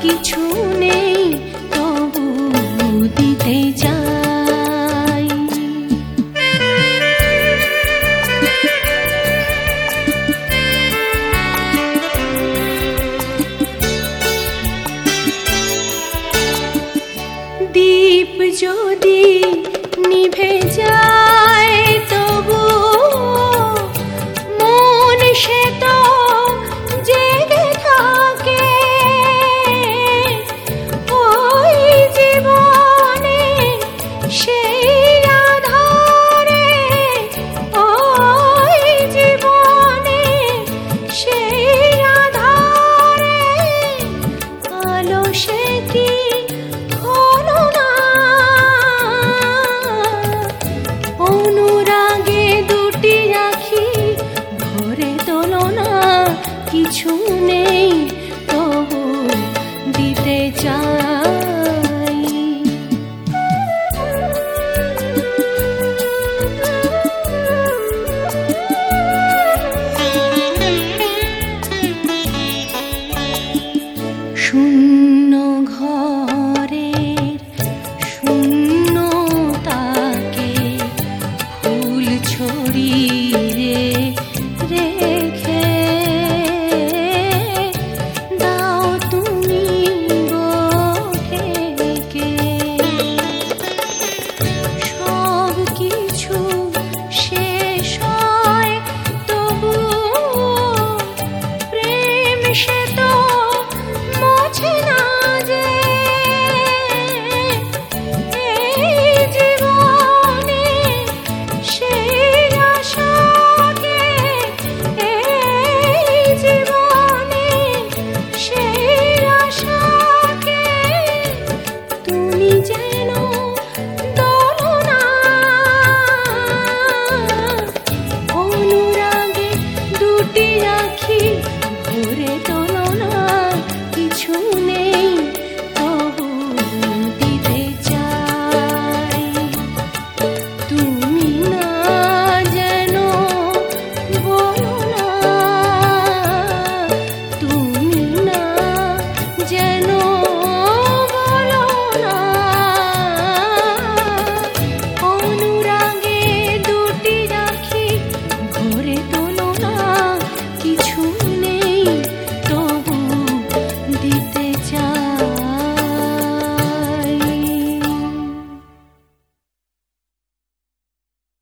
কিছু নেই, তবু দিতে চাই। দীপ যদি নিভে যায়, তবু মন সে তো জেগে থাকে। ওই জীবনে সেই আধারে, ওই জীবনে সেই আধারে আলো সে কি হলো না। অনুরাগে দুটি আঁখি ভরে তোলো না, কিছু নেই তবু দিতে চাই। শূন্য ঘরের শূন্যতাকে ফুল ছড়িয়ে